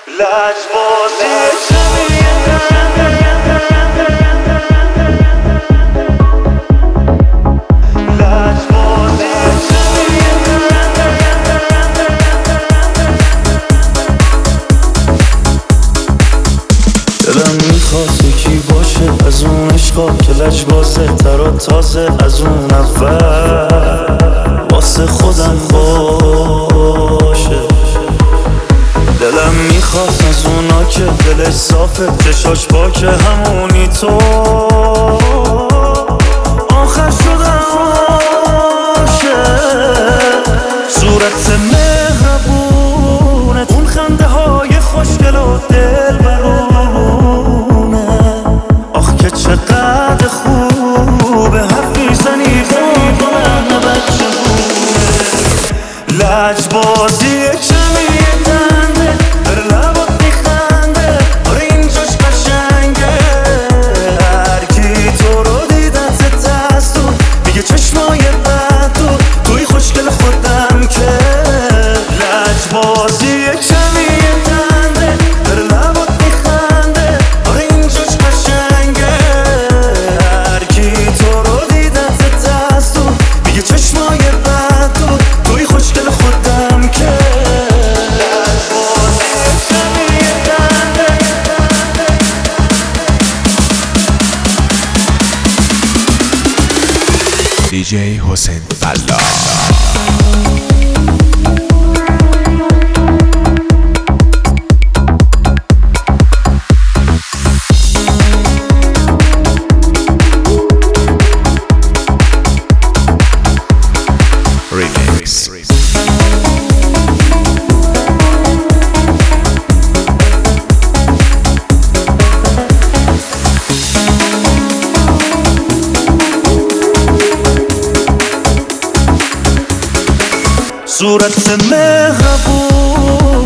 لجبازی دلم میخواد یکی باشه از اون عشقا که لجبازه تر و تازه از اون اول واسه خودم باشه. دلم میخواد از اونا که دلش صافه چشاش پاکه همونی تو آخر شدم عاشق. صورت مهربونه اون خنده های خوشگل و دلبرونه آخ که چقدر خوبه حرف میزنی با من بچه بونه. لجبازی کمی دنده در لبات میخنده آره اینجاش قشنگه هرکی تو رو دیدت دستون میگه چشمای بد توی خوشگل خودم که لجبازی کمی دنده در لبات میخنده آره اینجاش قشنگه هرکی تو رو دیدت دستون میگه چشمای بد توی خوشگل خودم که دیجی حسین فلاح. Remix. صورت مهربونه